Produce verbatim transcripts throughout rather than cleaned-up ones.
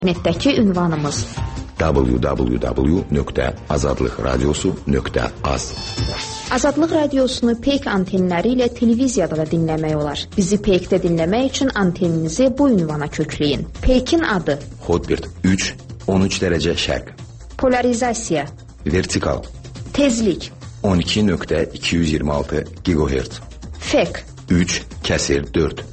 İnternetdəki ünvanımız w w w nöqtə azadlıq radiosu nöqtə az. Azadlıq radiosunu Peyk antenləri ilə televiziyada da dinləmək olar. Bizi Peykdə dinləmək üçün anteninizi bu ünvana kökləyin. Peykin adı Hotbird üç on üç dərəcə şərq. Polarizasiya Vertikal Tezlik on iki nöqtə iki yüz iyirmi altı gigahertz. Fek üç kəsir dörd.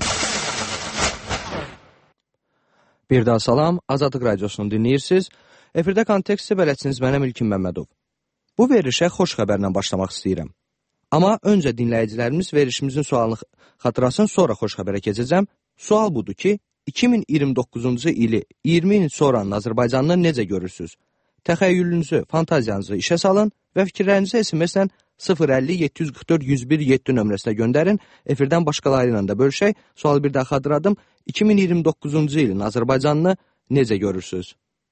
Bir daha salam, Azadlıq radiosunu dinləyirsiniz. Efirdə konteksti bələdçiniz mənəm İlkin Məmmədov. Bu verilişə xoş xəbərlə başlamaq istəyirəm. Amma öncə dinləyicilərimiz verilişimizin sualını xatırlasın, sonra xoş xəbərə keçəcəm. Sual budur ki, iki min iyirmi doqquzuncu ili iyirmi il sonranın Azərbaycanını necə görürsünüz? Təxəyyülünüzü, fantaziyanızı işə salın və fikirlərinizi S M S-lə sıfır əlli yeddi yüz qırx dörd yüz bir yeddi nömrəsinə göndərin. Efirdən başqaları ilə də bölüşək. Sualı bir daha xatırladım. iki min iyirmi doqquzuncu ilin Azərbaycanını necə görürsünüz?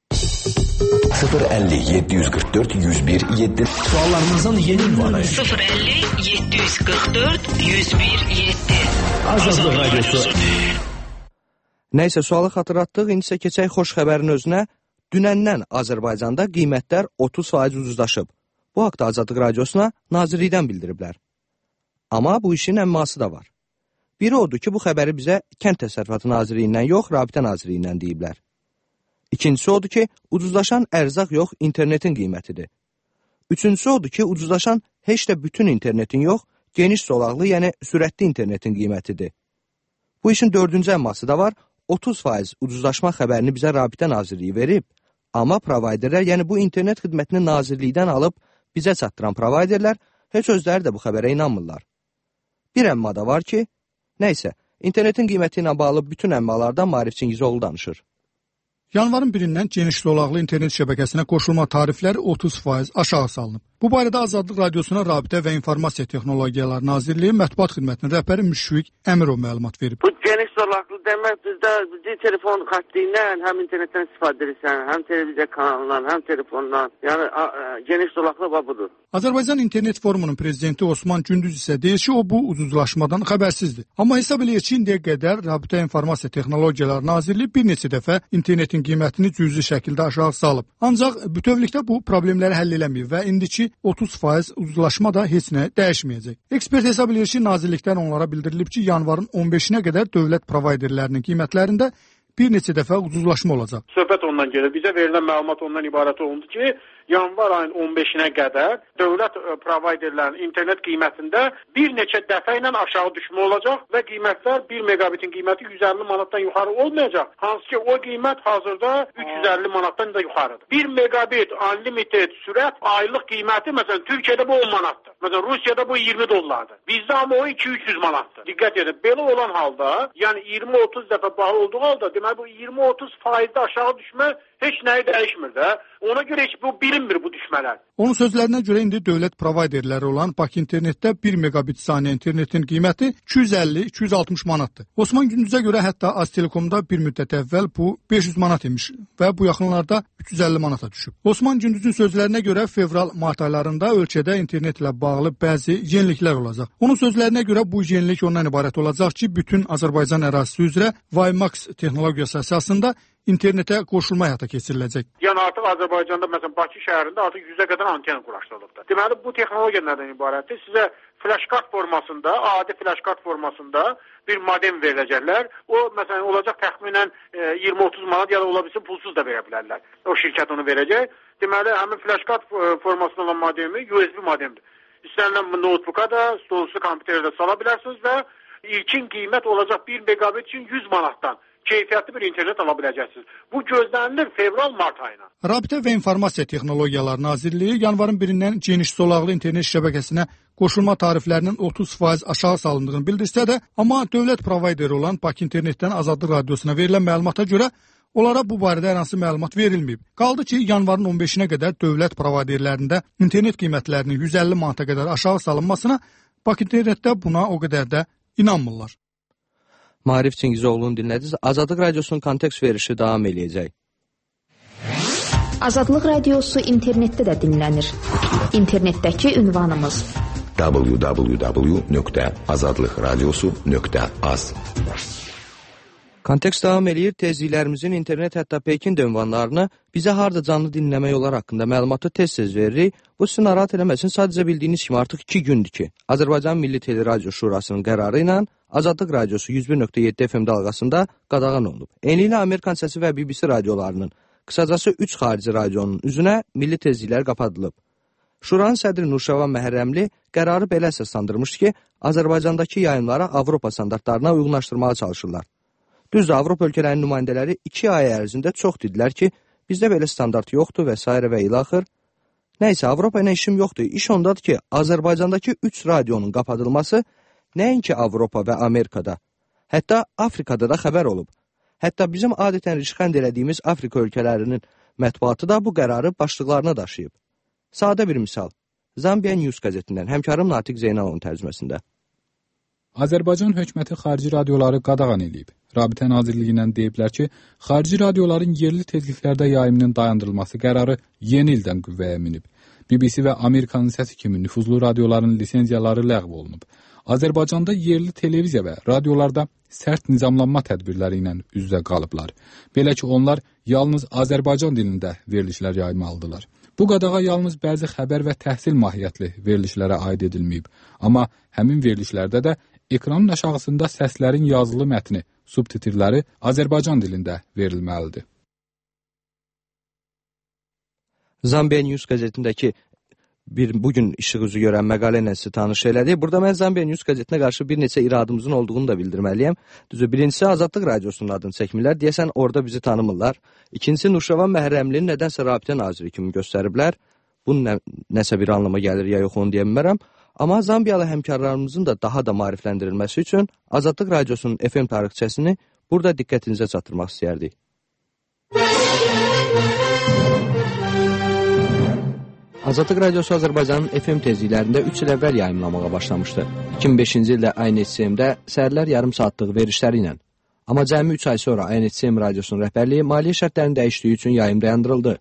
sıfır əlli yeddi yüz qırx dörd yüz bir yeddi. Suallarınızın yeni ünvanı sıfır əlli yeddi yüz qırx dörd yüz bir yeddi. Azadlıq radiosu. Nəysə, sualı xatırlatdıq. İndi isə keçək xoş xəbərin özünə. Dünəndən Azərbaycanda qiymətlər otuz faiz ucuzlaşıb. Bu haqda Azadlıq radiosuna Nazirlikdən bildiriblər. Amma bu işin əmması da var. Biri odur ki, bu xəbəri bizə Kənd Təsərrüfatı Nazirliyindən yox, Rabitə Nazirliyindən deyiblər. İkincisi odur ki, ucuzlaşan ərzaq yox, internetin qiymətidir. Üçüncüsü odur ki, ucuzlaşan heç də bütün internetin yox, geniş zolaqlı, yəni sürətli internetin qiymətidir. Bu işin dördüncü əmması da var. otuz faiz ucuzlaşma xəbərini bizə Rabitə Nazirliyi verib, amma provayderlər, yəni bu internet xidmətini Nazirlikdən alıb bizə çatdıran provayderlər heç özləri də bu xəbərə inanmırlar. Bir əmma da var ki, nəysə, internetin qiyməti ilə bağlı bütün əmmalardan Maarif Çingizoğlu danışır. Yanvarın birindən geniş zolaqlı internet şəbəkəsinə qoşulma tarifləri otuz faiz aşağı salınıb. Bu barədə Azadlıq radiosuna Rabitə və İnformasiya Texnologiyaları Nazirliyi Mətbuat Xidmətinin rəhbəri Müşfiq Əmirov məlumat verib. Bu geniş zolaqlı demək bizdə telefon xətti ilə həm internetdən istifadə edirsən, həm televiziya kanalından, həm telefondan. Yəni a, a, geniş zolaqlı va budur. Azərbaycan İnternet Forumunun prezidenti Osman Gündüz isə deyir ki, o bu ucuzlaşmadan xəbərsizdir. Amma hesab eləyir ki, indiyə qədər Rabitə İnformasiya Texnologiyaları Nazirliyi bir neçə dəfə internetin qiymətini cüzi şəkildə aşağı salıb. Ancaq bütövlükdə bu problemləri həll eləməyib və indiki otuz faiz ucuzlaşma da heç nə dəyişməyəcək. Ekspert hesab eləyir ki, nazirlikdən onlara bildirilib ki, yanvarın on beşinə qədər dövlət provayderlərinin qiymətlərində bir neçə dəfə ucuzlaşma olacaq. Söhbət ondan gedir. Bizə verilən məlumat ondan ibarət oldu ki, yanvar ayının on beşinə qədər dövlət provayderlərinin internet qiymətində bir neçə dəfə ilə aşağı düşmə olacaq və qiymətlər bir megabitin qiyməti yüz əlli manatdan yuxarı olmayacaq. Hansı ki, o qiymət hazırda üç yüz əlli manatdan da yuxarıdır. bir megabit unlimited sürət aylıq qiyməti məsələn Türkiyədə bu on manatdır. Məsələn Rusiyada bu iyirmi dollardır. Bizdə amma o iki üç yüz manatdır. Diqqət edin. Belə olan halda, yəni iyirmi otuz dəfə bağlı olduğu halda deməli bu iyirmi otuz faizdə aşağı düşmə heç nəyi dəyişmir də. Ona görə heç bu bilinmir bu düşmələr. Onun sözlərinə görə indi dövlət provayderləri olan Bakı internetdə bir megabit saniyə internetin qiyməti iki yüz əlli iki yüz altmış manatdır. Osman Gündüzə görə hətta Aztelekomda bir müddət əvvəl bu beş yüz manat imiş və bu yaxınlarda üç yüz əlli manata düşüb. Osman Gündüzün sözlərinə görə fevral-mart aylarında ölkədə internet ilə bağlı bəzi yeniliklər olacaq. Onun sözlərinə görə bu yenilik ondan ibarət olacaq ki, bütün Azərbaycan ərazisi üzrə WiMAX texnologiyası əsasında internetə qoşulma həyata keçiriləcək. Yəni artıq Azərbaycanda məsələn Bakı şəhərində artıq yüzə qədər anten quraşdırılıbdır. Deməli bu texnologiya nədən ibarətdir? Sizə flash kart formasında, adi flash kart formasında bir modem veriləcəklər. O məsələn olacaq təxminən iyirmi otuz manat ya da ola bilsin pulsuz da verə bilərlər. O şirkət onu verəcək. Deməli həmin flash kart formasında olan modemi U S B modemdir. İstənilən notebook'a da, stolüstü kompüterə də sala bilərsiniz və ilkin qiymət olacaq bir megabit üçün yüz manatdan keyfiyyətli bir internet ala biləcəksiniz. Bu gözlənilir fevral-mart ayına. Rabitə və İnformasiya Texnologiyaları Nazirliyi yanvarın birindən geniş zolaqlı internet şəbəkəsinə qoşulma tariflərinin otuz faiz aşağı salındığını bildirsə də, amma dövlət provayderi olan Bakı internetdən Azadlıq radiosuna verilən məlumata görə onlara bu barədə hər hansı məlumat verilməyib. Qaldı ki, yanvarın on beşinə qədər dövlət provayderlərində internet qiymətlərinin yüz əlli manata qədər aşağı salınmasına Bakı internetdə buna o qədər də inanmırlar. Maarif Çingizoğlu'nu dinlədiniz. Azadlıq radiosunun kontekst verişi davam eləyəcək. Azadlıq radiosu internetdə də dinlənir. İnternetdəki ünvanımız w w w nöqtə azadlıq radiosu nöqtə az. Kontekst davam eləyir. Tezliklərimizin internet hətta Pekin ünvanlarını bizə harda canlı dinləmək olar haqqında məlumatı tez-tez veririk. Bu sizi narahat eləməsin. Sadəcə bildiyiniz kimi artıq iki gündür ki, Azərbaycan Milli Teleradio Şurasının qərarı ilə Azadlıq Radiosu yüz bir nöqtə yeddi F M dalğasında qadağan olunub. Eynilə Amerikan səsi və B B C radiolarının, qısacası üç xarici radionun üzünə milli tezliklər qapadılıb. Şuranın sədri Nurşavan Məhərrəmli qərarı belə əsaslandırmış ki, Azərbaycandakı yayımları Avropa standartlarına uyğunlaşdırmağa çalışırlar. Düzdür, Avropa ölkələrinin nümayəndələri iki ay ərzində çox dedilər ki, bizdə belə standart yoxdur və s. və ilaxır. Nəysə, Avropa ilə işim yoxdur. İş ondadır ki, Azərbaycandakı üç radionun qapadılması nəinki Avropa və Amerikada, hətta Afrikada da xəbər olub. Hətta bizim adətən rişxənd elədiyimiz Afrika ölkələrinin mətbuatı da bu qərarı başlıqlarına daşıyıb. Sadə bir misal. Zambia News qəzetindən həmkarım Natiq Zeynalovun tərcüməsində. Azərbaycan hökuməti xarici radioları qadağan edib. Rabitə Nazirliyindən deyiblər ki, xarici radioların yerli tezliklərdə yayımının dayandırılması qərarı yeni ildən qüvvəyə minib. B B C və Amerikanın səsi kimi nüfuzlu radioların lisenziyaları ləğv olunub. Azərbaycanda yerli televiziya və radiolarda sərt nizamlanma tədbirləri ilə üz-üzə qalıblar. Belə ki, onlar yalnız Azərbaycan dilində verilişlər yaymalıdırlar. Bu qadağa yalnız bəzi xəbər və təhsil mahiyyətli verilişlərə aid edilməyib. Amma həmin verilişlərdə də ekranın aşağısında səslərin yazılı mətni, subtitrləri Azərbaycan dilində verilməlidir. Zambia News qəzetindəki bir bugün işıq üzü görən məqalə ilə sizi tanış elədi. Burada mən Zambia News qəzetinə qarşı bir neçə iradımızın olduğunu da bildirməliyəm. Düzü, birincisi Azadlıq Radiosunun adını çəkmirlər. Deyəsən orada bizi tanımırlar. İkincisi Nurşavan Məhərrəmlinin nədənsə Rabitə Naziri kimi göstəriblər. Bunun nə, nəsə bir anlama gəlir ya yox onu deyə bilmərəm. Amma Zambiyalı həmkarlarımızın da daha da maarifləndirilməsi üçün Azadlıq Radiosunun F M tarixçəsini burada diqqətinizə çatdırmaq istəyərdik. Azadlıq Radiosu Azərbaycanın F M tezliklərində üç il əvvəl yayımlamağa başlamışdı. iki min beşinci ildə A N H C M-də səhərlər yarım saatlıq verişləri ilə. Amma cəmi üç ay sonra A N H C M radiosunun rəhbərliyi maliyyə şərtlərinin dəyişdiyi üçün yayım dayandırıldı.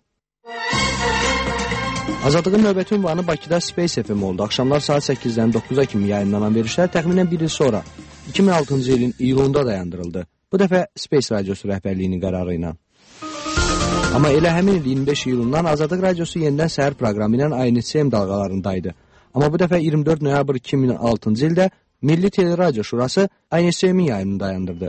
Azadlığın növbəti ünvanı Bakıda Space F M oldu. Axşamlar saat səkkizdən doqquza kimi yayımlanan verişlər təxminən bir il sonra, iki min altıncı ilin iyulunda dayandırıldı. Bu dəfə Space Radiosu rəhbərliyinin qərarı ilə. Amma elə həmin il iyirmi beş iyulundan Azadlıq Radiosu yenidən səhər proqramı ilə A N H C M dalğalarındaydı. Amma bu dəfə iyirmi dörd noyabr iki min altıncı ildə Milli Teleradio Şurası A N H C M-in yayımını dayandırdı.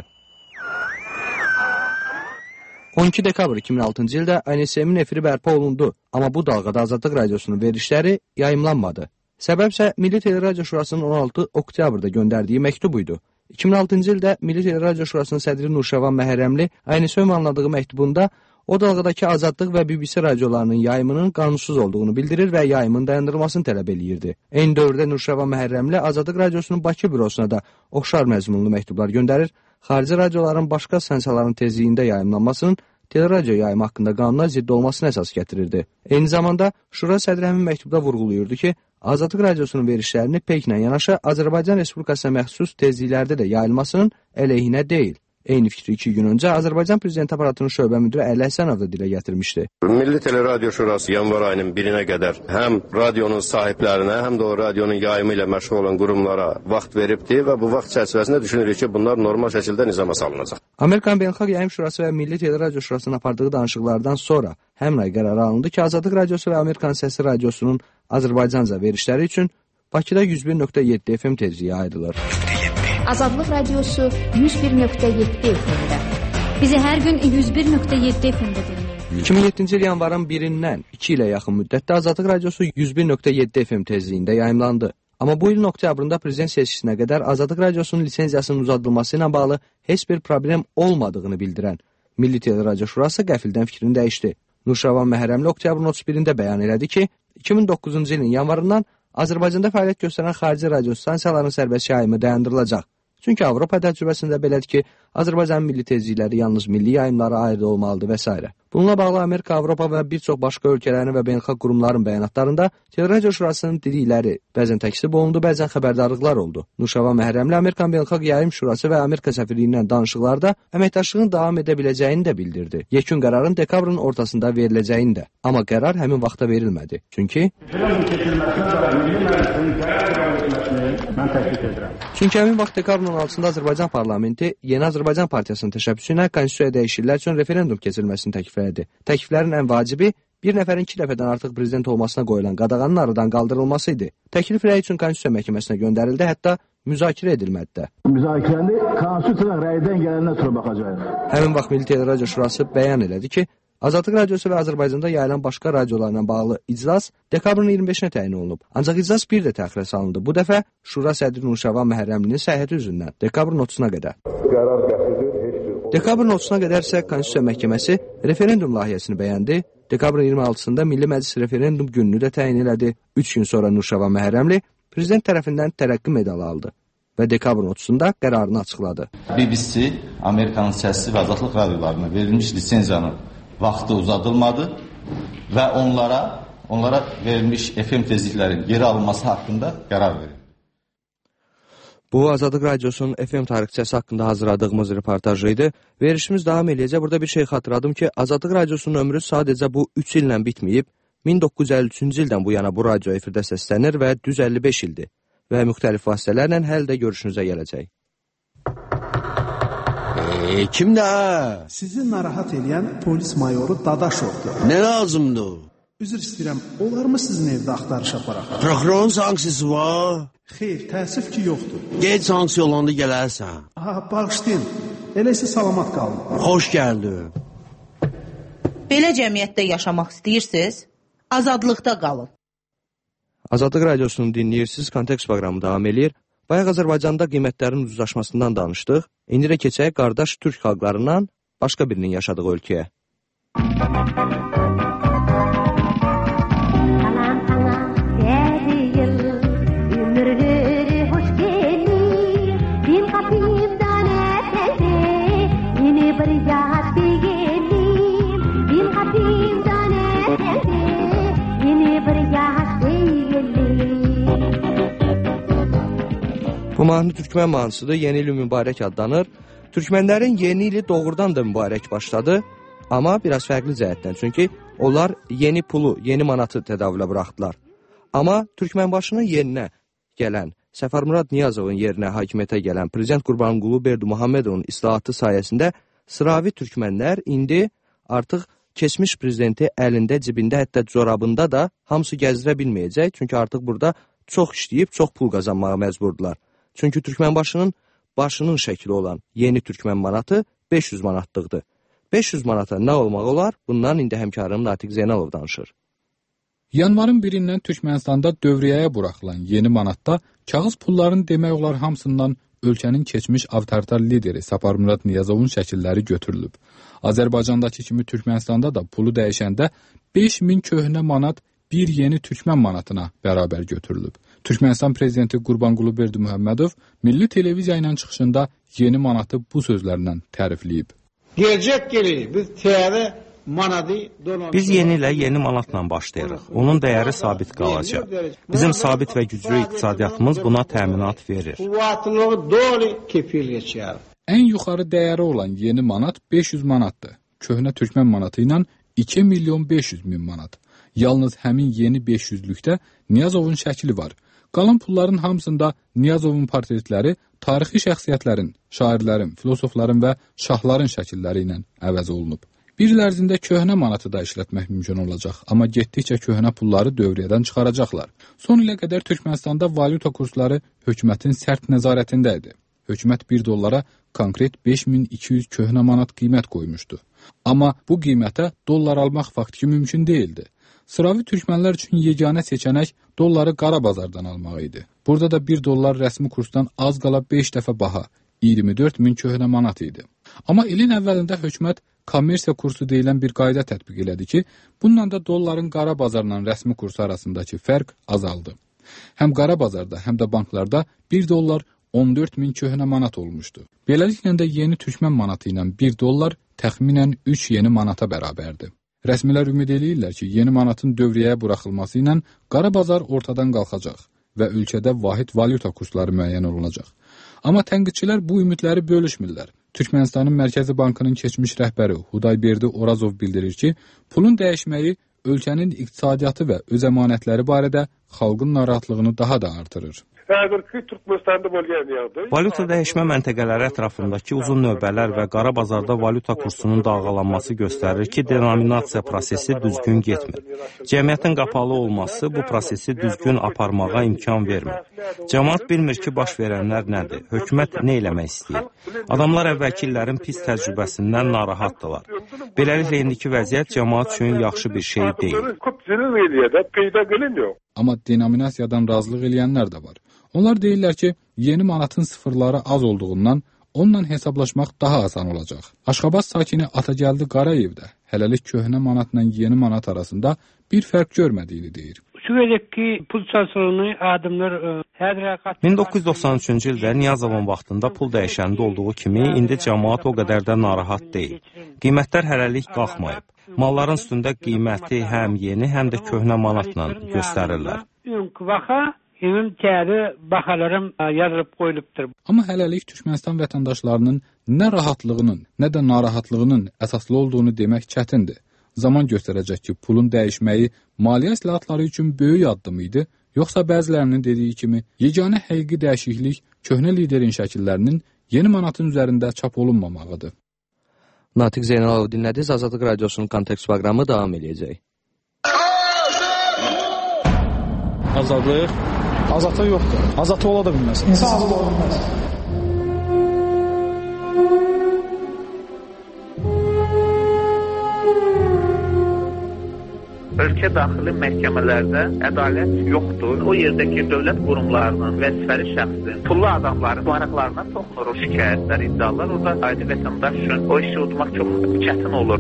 on iki dekabr iki min altıncı ildə A N H C M-in efiri bərpa olundu, amma bu dalğada Azadlıq Radiosunun verişləri yayımlanmadı. Səbəbsə Milli Teleradio Şurasının on altı oktyabrda göndərdiyi məktub idi. iki min altıncı ildə Milli Teleradio Şurasının sədri Nurşavan Məhərrəmli A N H C M anladığı məktubunda o dalğadakı Azadlıq və B B C radiolarının yayımının qanunsuz olduğunu bildirir və yayımın dayandırılmasını tələb eləyirdi. Eyni dövrdə Nurşavan Məhərrəmli Azadlıq Radiosunun Bakı bürosuna da oxşar məzmunlu məktublar göndərir, xarici radioların başqa stansiyaların tezliyində yayımlanmasının teleradio yayımı haqqında qanuna zidd olmasına əsas gətirirdi. Eyni zamanda Şura sədri həmin məktubda vurğulayırdı ki, Azadlıq Radiosunun verişlərini P E K-lə yanaşı Azərbaycan Respublikasına məxsus tezliklərdə də yayılmasının əleyhinə deyil. Eyni fikri iki gün öncə Azərbaycan Prezident Aparatının şöbə müdiri Əli Həsənov da dilə gətirmişdi. Milli Teleradio Şurası yanvar ayının birinə qədər həm radionun sahiblərinə, həm də o radionun yayımı ilə məşğul olan qurumlara vaxt veribdi və bu vaxt çərçivəsində düşünürük ki, bunlar normal şəkildə nizama salınacaq. Amerikan Beynəlxalq Yayım Şurası və Milli Teleradio Şurasının apardığı danışıqlardan sonra həmin ay qərarı alındı ki, Azadlıq Radiosu və Amerikan Səsi Radiosunun Azərbaycanca verişləri üçün Bakıda yüz bir nöqtə yeddi F M tezliyi ayrılır. Azadlıq Radiosu yüz bir nöqtə yeddi F M-də. Bizi hər gün yüz bir nöqtə yeddi F M-də dinləyin. iki min yeddinci il yanvarın birindən iki ilə yaxın müddətdə Azadlıq Radiosu yüz bir nöqtə yeddi F M tezliyində yayımlandı. Amma bu ilin oktyabrında prezident seçkisinə qədər Azadlıq Radiosunun lisenziyasının uzadılması ilə bağlı heç bir problem olmadığını bildirən Milli Teleradio Şurası qəfildən fikrini dəyişdi. Nurşavan Məhərrəmli oktyabrın otuz birində bəyan elədi ki, iki min doqquzuncu ilin yanvarından Azərbaycanda fəaliyyət göstərən xarici radio stansiyaların sərbəst yayımı dayandırılacaq. Çünki Avropa təcrübəsində belədir ki, Azərbaycanın milli tezlikləri yalnız milli yayımlara aid olmalıdır və s. Bununla bağlı Amerika, Avropa və bir çox başqa ölkələrin və beynəlxalq qurumların bəyanatlarında Teleradio Şurasının dedikləri bəzən təkzib olundu, bəzən xəbərdarlıqlar oldu. Nuşava Məhrəmli Amerikan Beynəlxalq Yayım Şurası və Amerika səfirliyindən danışıqlarda əməkdaşlığın davam edə biləcəyini də bildirdi. Yekun qərarın dekabrın ortasında veriləcəyini də. Amma qərar həmin vaxta verilmədi. Çünki Çünki həmin vaxt dekabrın on altısında Azərbaycan parlamenti Yeni Azərbaycan Partiyasının təşəbbüsü ilə konstitusiya dəyişikliklər üçün referendum keçirilməsini təklif etdi. Təkliflərin ən vacibi bir nəfərin iki dəfədən artıq prezident olmasına qoyulan qadağanın aradan qaldırılması idi. Təklif rəy üçün konstitusiya məhkəməsinə göndərildi, hətta müzakirə edilmədi də. Müzakirəni konstitusiya rəydən gələndən sonra baxacağıq. Həmin vaxt Milli Teleradio Şurası bəyan elədi ki, Azadlıq Radiosu və Azərbaycanda yayılan başqa radiolarla bağlı iclas dekabrın iyirmi beşinə təyin olunub. Ancaq iclas bir də təxirə salındı. Bu dəfə Şura sədri Nuşava Məhrəmlinin səhhəti üzündən dekabrın otuzuna qədər. Dekabrın otuzuna qədər isə Konstitusiya Məhkəməsi referendum layihəsini bəyəndi. Dekabrın iyirmi altısında Milli Məclis referendum gününü də təyin elədi. üç gün sonra Nuşava Məhrəmli prezident tərəfindən tərəqqi medalı aldı və dekabrın otuzunda qərarını açıqladı. B B C Amerikanın səssiz və azadlıq radiolarına verilmiş lisenziyanın vaxtı uzadılmadı və onlara onlara verilmiş F M tezliklərin geri alınması haqqında qərar verildi. Bu Azadlıq Radiosunun F M tarixçəsi haqqında hazırladığımız reportajı idi. Verişimiz davam eləyəcək. Burada bir şey xatırladım ki, Azadlıq Radiosunun ömrü sadəcə bu üç illə bitməyib. min doqquz yüz əlli üçüncü ildən bu yana bu radio efirdə səslənir və düz əlli beş ildir və müxtəlif vasitələrlə həll də görüşünüzə gələcək. E, kimdə ha? Sizi narahat edən polis mayoru Dadaşovdur. Nə lazımdır? Üzr istəyirəm, olar mı sizin evdə axtarış aparaq? Prokurorun sanksiyası var? Xeyr, təəssüf ki, yoxdur. Gec sanksiya olanda gələrsən. Ha, bağışlayın. Elə isə salamat qalın. Xoş gəldin. Belə cəmiyyətdə yaşamaq istəyirsiniz? Azadlıqda qalın. Azadlıq Radiosunu dinləyirsiniz, Kontekst proqramı davam edir. Bayaq Azərbaycanda qiymətlərin ucuzlaşmasından danışdıq. İndi də keçək qardaş türk xalqlarından başqa birinin yaşadığı ölkəyə. Bu mahnı Türkmen mahnısıdır, yeni ili mübarək adlanır. Türkmenlərin yeni ili doğrudan da mübarək başladı, amma biraz fərqli cəhətdən. Çünki onlar yeni pulu, yeni manatı tədavülə buraxdılar. Amma Türkmenbaşının yerinə gələn, Səfər Murad Niyazovun yerinə hakimiyyətə gələn Prezident Qurbanqulu Berdimuhamedovun islahatı sayəsində sıravi türkmenlər indi artıq keçmiş prezidenti əlində, cibində, hətta corabında da hamısı gəzdirə bilməyəcək. Çünki artıq burada çox işləyib, çox pul qazanmağa məcburdular. Çünki Türkmenbaşının başının şəkli olan yeni Türkmen manatı beş yüz manatlıqdır. beş yüz manata nə olmaq olar? Bundan indi həmkarım Natiq Zeynalov danışır. Yanvarın birindən Türkmenistanda dövriyyəyə buraxılan yeni manatda kağız pulların demək olar hamısından ölkənin keçmiş avtoritar lideri Səfər Murad Niyazovun şəkilləri götürülüb. Azərbaycandakı kimi Türkmenistanda da pulu dəyişəndə beş min köhnə manat bir yeni Türkmen manatına bərabər götürülüb. Türkmenistan prezidenti Qurbanqulu Berdimuhamedov milli televiziya ilə çıxışında yeni manatı bu sözlərlə tərifləyib. Gerçək gəlir, biz təyəri manatı dolan. Biz yeni ilə yeni manatla başlayırıq. Onun dəyəri sabit qalacaq. Bizim sabit və güclü iqtisadiyyatımız buna təminat verir. Quvvatlığı doğru kefil geçər. Ən yuxarı dəyəri olan yeni manat beş yüz manatdır. Köhnə Türkmen manatı ilə iki milyon beş yüz min manat. Yalnız həmin yeni beş yüzlükdə Niyazovun şəkli var. Qalan pulların hamısında Niyazovun portretləri tarixi şəxsiyyətlərin, şairlərin, filosofların və şahların şəkilləri ilə əvəz olunub. Bir il ərzində köhnə manatı da işlətmək mümkün olacaq, amma getdikcə köhnə pulları dövriyyədən çıxaracaqlar. Son ilə qədər Türkmenistanda valyuta kursları hökumətin sərt nəzarətində idi. Hökumət bir dollara konkret beş min iki yüz köhnə manat qiymət qoymuşdu. Amma bu qiymətə dollar almaq faktiki mümkün deyildi. Sıravi türkmenlər üçün yeganə seçənək dolları qara bazardan almaq idi. Burada da bir dollar rəsmi kursdan az qala beş dəfə baha, iyirmi dörd min köhnə manat idi. Amma ilin əvvəlində hökumət kommersiya kursu deyilən bir qayda tətbiq elədi ki, bununla da dolların qara bazarla rəsmi kursu arasındakı fərq azaldı. Həm qara bazarda, həm də banklarda bir dollar on dörd min köhnə manat olmuşdu. Beləliklə də yeni türkmən manatı ilə bir dollar təxminən üç yeni manata bərabərdir. Rəsmilər ümid eləyirlər ki, yeni manatın dövriyyəyə buraxılması ilə qara bazar ortadan qalxacaq və ölkədə vahid valyuta kursları müəyyən olunacaq. Amma tənqidçilər bu ümidləri bölüşmürlər. Türkmənistanın Mərkəzi Bankının keçmiş rəhbəri Hudayberdi Orazov bildirir ki, pulun dəyişməyi ölkənin iqtisadiyyatı və öz əmanətləri barədə xalqın narahatlığını daha da artırır. Valyuta dəyişmə məntəqələri ətrafındakı uzun növbələr və qara bazarda valyuta kursunun dalğalanması göstərir ki, denominasiya prosesi düzgün getmir. Cəmiyyətin qapalı olması bu prosesi düzgün aparmağa imkan vermir. Cəmaət bilmir ki, baş verənlər nədir, hökumət nə eləmək istəyir. Adamlar əvvəlki illərin pis təcrübəsindən narahatdırlar. Beləliklə, indiki vəziyyət cəmaət üçün yaxşı bir şey deyil. Amma denominasiyadan razılıq eləyənlər də var. Onlar deyirlər ki, yeni manatın sıfırları az olduğundan onunla hesablaşmaq daha asan olacaq. Aşxabaz sakini Atagəldi Qarayev də hələlik köhnə manatla yeni manat arasında bir fərq görmədiyini deyir. min doqquz yüz doxsan üçüncü ildə Niyazovun vaxtında pul dəyişəndə olduğu kimi, indi cəmaət o qədər də narahat deyil. Qiymətlər hələlik qalxmayıb. Malların üstündə qiyməti həm yeni, həm də köhnə manatla göstərirlər. Amma hələlik Türkmənistan vətəndaşlarının nə rahatlığının, nə də narahatlığının əsaslı olduğunu demək çətindir. Zaman göstərəcək ki, pulun dəyişməyi maliyyə islahatları üçün böyük addım idi, yoxsa bəzilərinin dediyi kimi, yeganə həqiqi dəyişiklik köhnə liderin şəkillərinin yeni manatın üzərində çap olunmamağıdır. Natiq Zeynalov dinlədiniz. Azadlıq Radiosunun Kontekst proqramı davam edəcək. Azadlıq? Azadlıq yoxdur. Azadlıq ola da bilməz. İnsan azad ola bilməz. Ölkə daxili məhkəmələrdə ədalət yoxdur. O yerdəki dövlət qurumlarının vəzifəli şəxsin, pullu adamların maraqlarına toxunur o şikayətlər, iddialar. Orada adi vətəndaş üçün o işi udmaq çox çətin olur.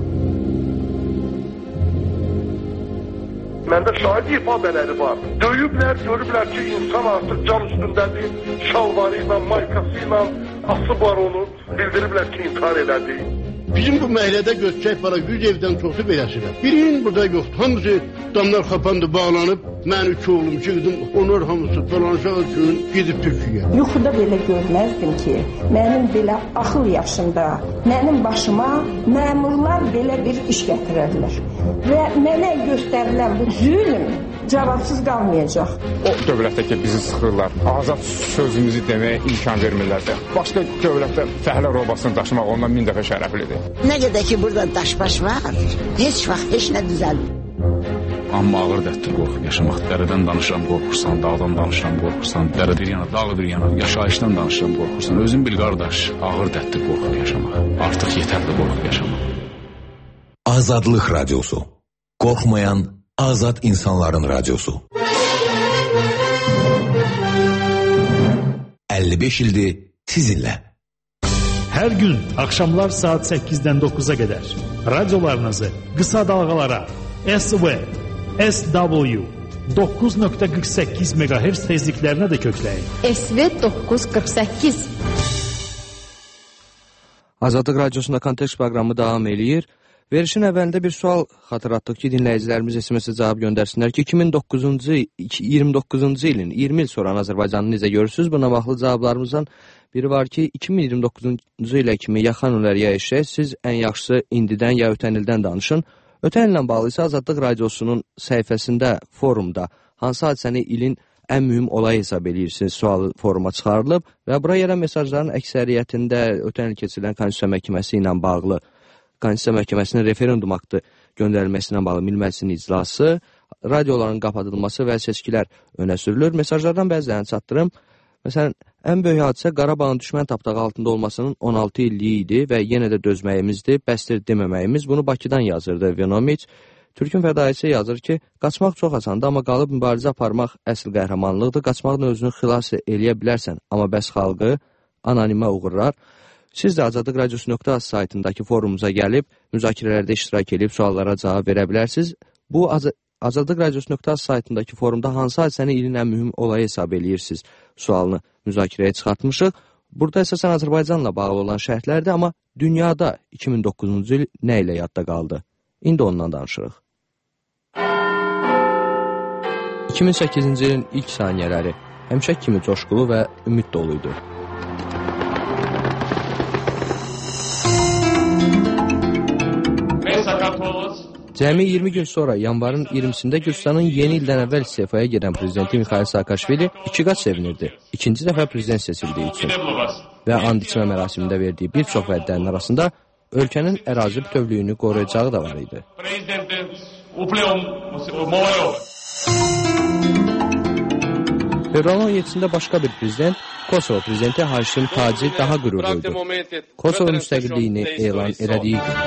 Məndə şahid ifadeləri var. Döyüblər, görüblər ki, insan artıq can üstündədir. Şalvarı ilə, maykası ilə asıb var onu. Bildiriblər ki, intihar elədi. Bizim bu məhəllədə göstərək para yüz evdən çoxu beləsidir. Birinin burada yoxdur. Hamısı damlar xapandı, bağlanıb. Mən iki oğlum, iki qızım, onlar hamısı dolanışaq üçün gedib Türkiyə. Yuxuda belə görməzdim ki, mənim belə axıl yaşında, mənim başıma məmurlar belə bir iş gətirərlər. Və mənə göstərilən bu zülm cavabsız qalmayacaq. O dövlətdə ki, bizi sıxırlar, azad sözümüzü deməyə imkan vermirlərsə, başqa dövlətdə fəhlə robasını daşımaq ondan min dəfə şərəflidir. Nə qədər ki, burada daşbaş var, heç vaxt heç nə düzəlmir. Amma ağır dərddir qorxub yaşamaq. Dərədən danışıram, qorxursan, dağdan danışıram, qorxursan, dərə bir yana, dağ bir yana, yaşayışdan danışıram, qorxursan. Özün bil, qardaş, ağır dərddir qorxub yaşamaq. Artıq yetərdir qorxub yaşamaq. Azadlıq Radyosu. Qorxmayan azad insanların radyosu. əlli beş ildir sizinlə. Hər gün axşamlar saat səkkizdən doqquza qədər radiolarınızı qısa dalğalara S V, S W doqquz nöqtə qırx səkkiz meqahertz tezliklərinə də kökləyin. S V doqquz qırx səkkiz. Azadlıq Radiosunda Kontekst proqramı davam eləyir. Verişin əvvəlində bir sual xatırlatdıq ki, dinləyicilərimiz S M S-ə cavab göndərsinlər ki, iki min iyirmi doqquzuncu ilin iyirmi il sonra Azərbaycanı necə görürsünüz? Buna baxlı cavablarımızdan biri var ki, iki min iyirmi doqquzuncu ilə kimi yaxın illərə yaşayır. Siz ən yaxşısı indidən ya ötən ildən danışın. Ötən illə bağlı isə Azadlıq Radiosunun səhifəsində, forumda hansı hadisəni ilin ən mühüm olay hesab edirsiniz sualı foruma çıxarılıb və buraya gələn mesajların əksəriyyətində ötən il keçirilən Konstitusiya Məhkəməsi ilə bağlı, Konstitusiya Məhkəməsinin referendum aktı göndərilməsinə bağlı Milli Məclisin iclası, radioların qapadılması və seçkilər önə sürülür. Mesajlardan bəzilərini çatdırım. Məsələn, ən böyük hadisə Qarabağın düşmən tapdağı altında olmasının on altı illiyi idi və yenə də dözməyimizdir, bəsdir deməməyimiz. Bunu Bakıdan yazırdı Venomiç. Türkün fədaisi yazır ki, qaçmaq çox asandır, amma qalıb mübarizə aparmaq əsl qəhrəmanlıqdır. Qaçmaqla özünü xilas eləyə bilərsən, amma bəs xalqı anonimə uğurlar. Siz də azadlıq radiosu nöqtə az saytındakı forumumuza gəlib, müzakirələrdə iştirak edib, suallara cavab verə bilərsiniz. Bu Azadlıq Radiosu nöqtə az saytındakı forumda hansı hadisəni ilin ən mühüm olayı hesab eləyirsiniz sualını müzakirəyə çıxartmışıq. Burada əsasən Azərbaycanla bağlı olan şərhlərdir, amma dünyada iki min doqquzuncu il nə ilə yadda qaldı? İndi ondan danışırıq. iki min səkkizinci ilin ilk saniyələri həmişə kimi coşqulu və ümid doluydu. Cəmi iyirmi gün sonra yanvarın iyirmisində Gürcüstanın yeni ildən əvvəl istefaya gedən prezidenti Mikhail Saakashvili iki qat sevinirdi. İkinci dəfə prezident seçildiyi üçün və and içmə mərasimində verdiyi bir çox vədlərin arasında ölkənin ərazi bütövlüyünü qoruyacağı da var idi. Fevralın on yeddisində başqa bir prezident, Kosovo prezidenti Haşim Taci daha qürurluydu. Kosovo müstəqilliyini elan elədiyi gün.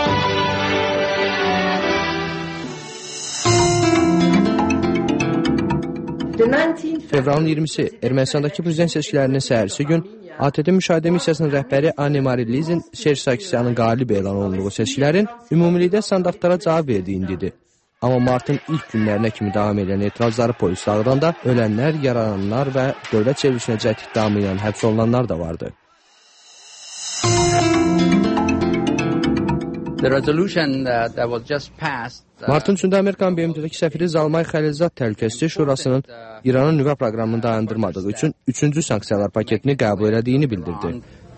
Fevralın iyirmisi Ermənistandakı prezident seçkilərinin səhərisi gün A T T müşahidə missiyasının rəhbəri Ani Marilizin Serj Sarkisyanın qalib elan olunduğu seçkilərin ümumilikdə standartlara cavab verdiyini dedi. Amma martın ilk günlərinə kimi davam edən etirazları polis dağıdanda ölənlər, yaralananlar və dövlət çevrilişinə cəhd iddiamı ilə həbs olunanlar da vardı. Martın üçündə Amerikanın B M T-dəki səfiri Zalmay Xəlilzad Təhlükəsizlik Şurasının İranın nüvə proqramını dayandırmadığı üçün üçüncü sanksiyalar paketini qəbul elədiyini bildirdi.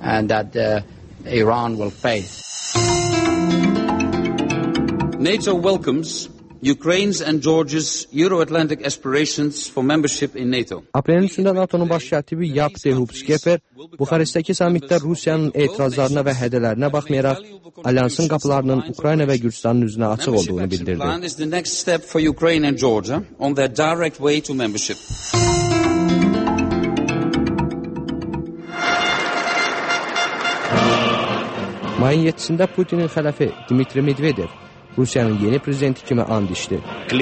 NATO welcomes Ukraine's and Georgia's Euro-Atlantic aspirations for membership in NATO. Aprelin üçündə NATO'nun baş katibi Yap Dehubskeper Buxarestdəki samitdə Rusiyanın etirazlarına və hədələrinə baxmayaraq alyansın qapılarının Ukrayna və Gürcüstanın üzünə açıq olduğunu bildirdi. Plan is the next step for Ukraine and Georgia on their direct way to membership. Mayın yeddisində Putinin xələfi Dmitri Medvedev Rusiyanın yeni prezidenti kimi and içdi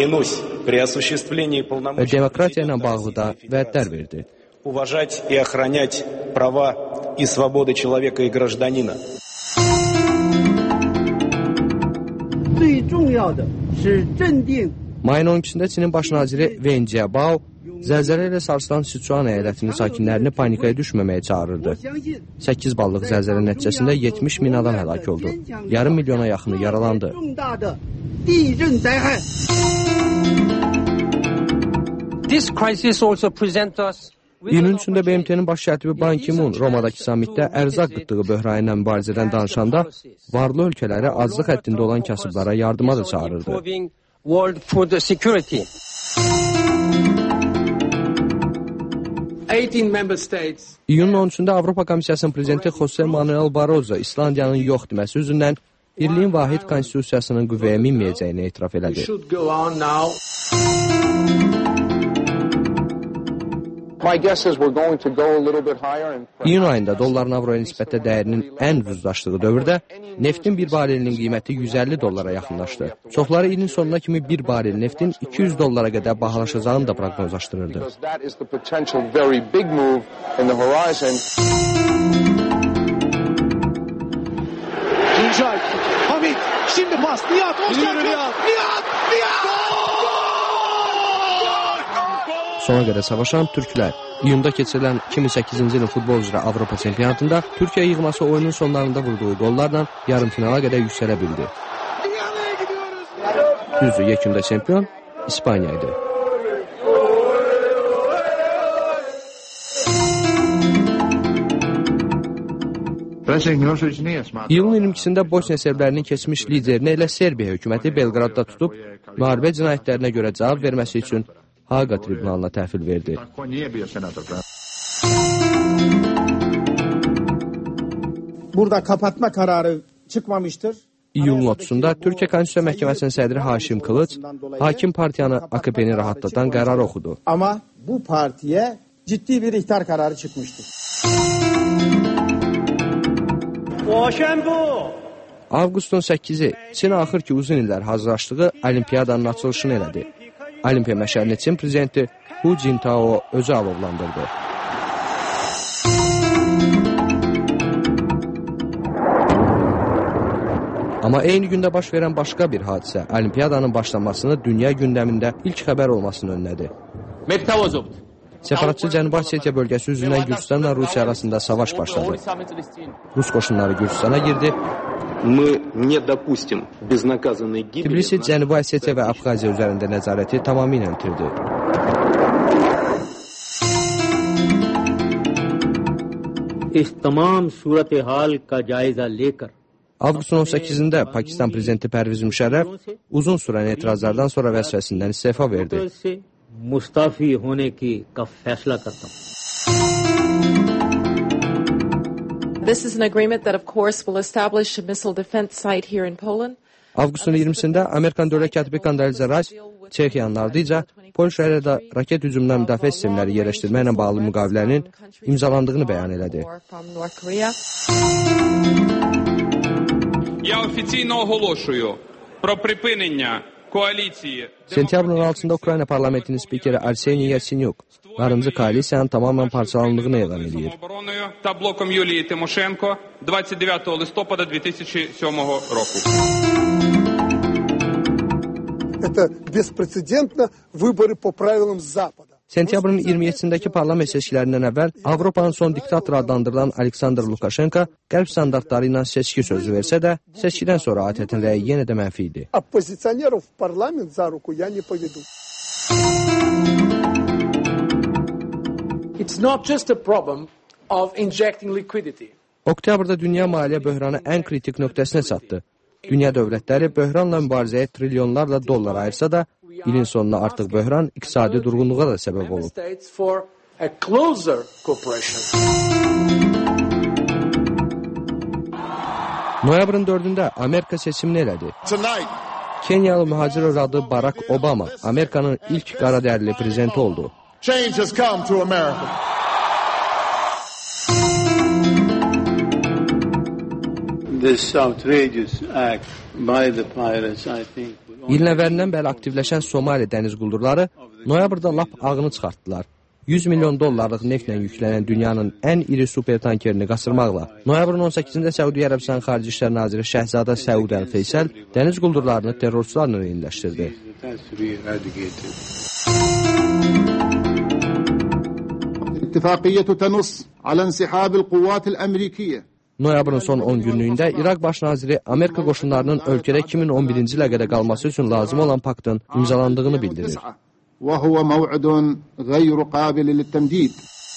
və demokratiya ilə bağlı da vədlər verdi. Уважать и охранять права и свободы человека и гражданина. Mayın on ikisində Çinin baş naziri Wen Jiabao zəlzələ ilə sarsılan Sichuan əyalətinin sakinlərini panikaya düşməməyə çağırırdı. səkkiz ballıq zəlzələ nəticəsində yetmiş min adam həlak oldu. Yarım milyona yaxını yaralandı. iyirmi üçündə B M T-nin baş katibi Ban Ki-moon Romadakı samitdə ərzaq qıtlığı böhranı ilə mübarizədən danışanda varlı ölkələri azlıq həddində olan kasıblara yardıma da çağırırdı. İyunun on üçündə Avropa Komissiyasının prezidenti Jose Manuel Barroso İslandiyanın yox deməsi üzündən birliyin vahid konstitusiyasının qüvvəyə minməyəcəyini etiraf elədi. İyun ayında dolların avroya nisbətdə dəyərinin ən ucuzlaşdığı dövrdə neftin bir barelinin qiyməti yüz əlli dollara yaxınlaşdı. Çoxları ilin sonuna kimi bir barel neftin iki yüz dollara qədər bahalaşacağını da proqnozlaşdırırdı. Tuncay, Hamit, şimdi pas, Nihat, Oscar, Nihat, Nihat, Nihat! Sona qədər savaşan türklər iyunda keçirilən iki min səkkizinci ilin futbol üzrə Avropa çempionatında Türkiyə yığması oyunun sonlarında vurduğu qollarla yarımfinala qədər yüksələ bildi. Düzdür, yekunda çempion İspaniya idi. İyulun iyirmi ikisində Bosniya serblərinin keçmiş liderini elə Serbiya hökuməti Belqradda tutub müharibə cinayətlərinə görə cavab verməsi üçün Haqa tribunalına təhvil verdi. Burada kapatma kararı çıkmamıştır. İyulun otuzunda Türkiyə Konstitusiya Məhkəməsinin sədri Haşim Kılıç hakim partiyanı A K P-ni rahatlatan qərar oxudu. Ama bu partiye ciddi bir ihtar kararı çıkmıştır. Avqustun səkkizi Çin axır ki uzun illər hazırlaşdığı olimpiyadanın açılışını elədi. Olimpiya məşəlini Çin prezidenti Hu Jintao özü alovlandırdı. Amma eyni gündə baş verən başqa bir hadisə olimpiyadanın başlamasını dünya gündəmində ilk xəbər olmasının önlədi. Separatçı Cənubi Osetiya bölgəsi üzrdən Gürcüstanla Rusiya arasında savaş başladı. Rus qoşunları Gürcüstana girdi. Tbilisi Cənubi Osetiya və Abxaziya üzərində nəzarəti tamamilə itirdi. Avqustun on səkkizində Pakistan prezidenti Pərviz Müşərrəf uzun sürən etirazlardan sonra vəzifəsindən istefa verdi. Mustafi होने की का फैसला करता हूं. This is an agreement that of course will establish a missile defense site here in Poland. Avqustun iyirmisində Amerikan dövlət katibi Kondoliza Rice Çexiyanın ardınca Polşaya da raket hücumundan müdafiə sistemləri yerləşdirməklə bağlı müqavilənin imzalandığını bəyan elədi. Я офіційно оголошую про припинення Sentyabrın on altısında Ukrayna parlamentinin spikeri Arseniy Yatsenyuk narıncı koalisiyanın tamamen parçalandığını elan edir. Блоком Юлії Тимошенко двадцять дев'ятого листопада дві тисячі сьомого року. Это беспрецедентно выборы по правилам Запада. Sentyabrın iyirmi yeddisindəki parlament seçkilərindən əvvəl Avropanın son diktator adlandırılan Aleksandr Lukashenko qərb standartları ilə seçki sözü versə də, seçkidən sonra ATƏT-in rəyi yenə də mənfi idi. Оппозиционеров в парламент за руку я не поведу. It's not just a problem of injecting liquidity. Oktyabrda dünya maliyyə böhranı ən kritik nöqtəsinə çatdı. Dünya dövlətləri böhranla mübarizəyə trilyonlarla dollar ayırsa da, ilin sonuna artıq böhran iqtisadi durğunluğa da səbəb olub. Noyabrın dördündə Amerika seçimini elədi. Kenyalı mühacir övladı Barack Obama Amerikanın ilk qara dərili prezidenti oldu. Change has come to America. This outrageous act by the pirates, I think. İlin əvvəlindən bəri aktivləşən Somali dəniz quldurları noyabrda lap ağını çıxartdılar. yüz milyon dollarlıq neftlə yüklənən dünyanın ən iri supertankerini qaçırmaqla. Noyabrın on səkkizində Səudiyyə Ərəbistan Xarici İşlər Naziri Şəhzadə Səud Əl-Feysəl dəniz quldurlarını terrorçularla eyniləşdirdi. İttifaqiyyə tənus alə insihabil quvvatil əmrikiyyə. Noyabrın son on günlüyündə İraq baş naziri Amerika qoşunlarının ölkədə iki min on birinci ilə qədər qalması üçün lazım olan paktın imzalandığını bildirir. وهو موعد غير قابل للتمديد.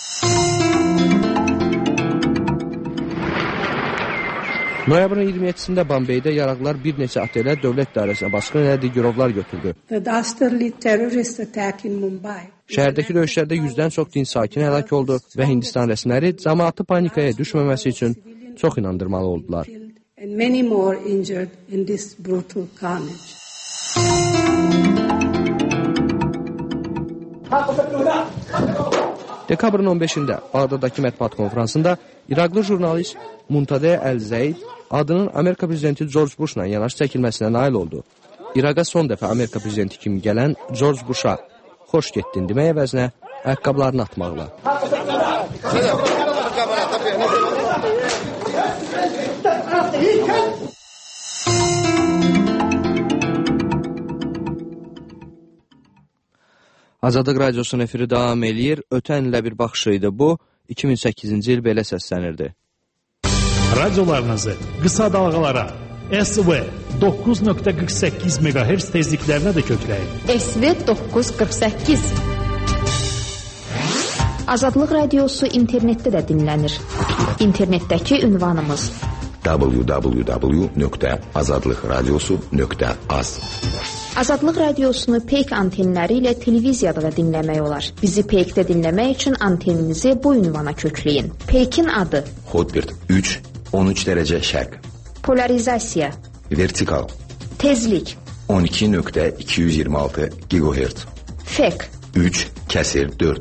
Noyabrın iyirmi yeddisində Bambeydə yaraqlar bir neçə otelə dövlət dairəsinə basqın elədiyi girovlar götürdü. Şəhərdəki döyüşlərdə yüzdən çox dinc sakin həlak oldu və Hindistan rəsmiləri cəmaatı panikaya düşməməsi üçün çox inandırmalı oldular. Dekabrın on beşində Bağdadakı mətbuat konfransında İraqlı jurnalist Muntadə Əl-Zeyd adının Amerika prezidenti George Bushla yanaşı çəkilməsinə nail oldu. İraqa son dəfə Amerika prezidenti kimi gələn George Bush'a xoş getdin demək əvəzinə ayaqqabılarını atmaqla. Azadlıq Radiosunun efiri davam eləyir. Ötən ilə bir baxış idi bu. iki min səkkizinci il belə səslənirdi. Radiolarınızı qısa dalğalara S V doqquz nöqtə qırx səkkiz meqahertz tezliklərinə də kökləyin. S V doqquz qırx səkkiz. Azadlıq Radiosu internetdə də dinlənir. İnternetdəki ünvanımız w w w nöqtə azadlıq radiosu nöqtə az. Azadlıq Radiosunu Peyk antenləri ilə televiziyada da dinləmək olar. Bizi Peykdə dinləmək üçün anteninizi bu ünvana kökləyin. Peykin adı Hotbird üç on üç dərəcə şərq. Polarizasiya Vertikal Tezlik on iki nöqtə iki yüz iyirmi altı gigahertz. Fek üç kəsir dörd.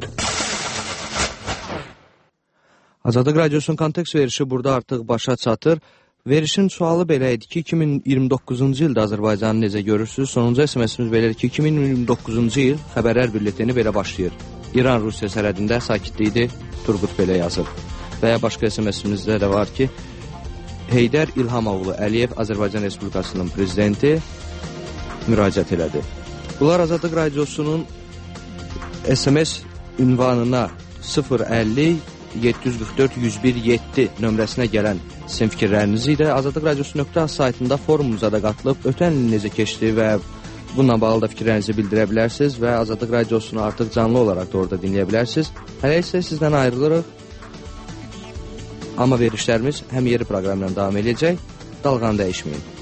Azadlıq Radiosunun kontekst verişi burada artıq başa çatır. Verişin sualı belə idi ki, iki min iyirmi doqquzuncu ildə Azərbaycanı necə görürsünüz? Sonuncu S M S-imiz belədir ki, iki min iyirmi doqquzuncu il xəbərlər bülleteni belə başlayır. İran-Rusiya sərhədində sakitlikdir, Turgut belə yazır. Və ya başqa S M S-imizdə də var ki, Heydər İlhamoğlu Əliyev Azərbaycan Respublikasının prezidenti müraciət elədi. Bunlar Azadlıq Radiosunun S M S ünvanına sıfır əlli yeddi yüz qırx dörd yüz bir yeddi nömrəsinə gələn sizin fikirlərinizi də Azadlıq Radiosu nöqtə az saytında forumumuza da qatılıb ötən il necə keçdi və bununla bağlı da fikirlərinizi bildirə bilərsiniz və Azadlıq Radiosunu artıq canlı olaraq da orada dinləyə bilərsiniz. Hələ isə sizdən ayrılırıq. Amma verişlərimiz həm yeri proqramla davam edəcək. Dalğanı dəyişməyin.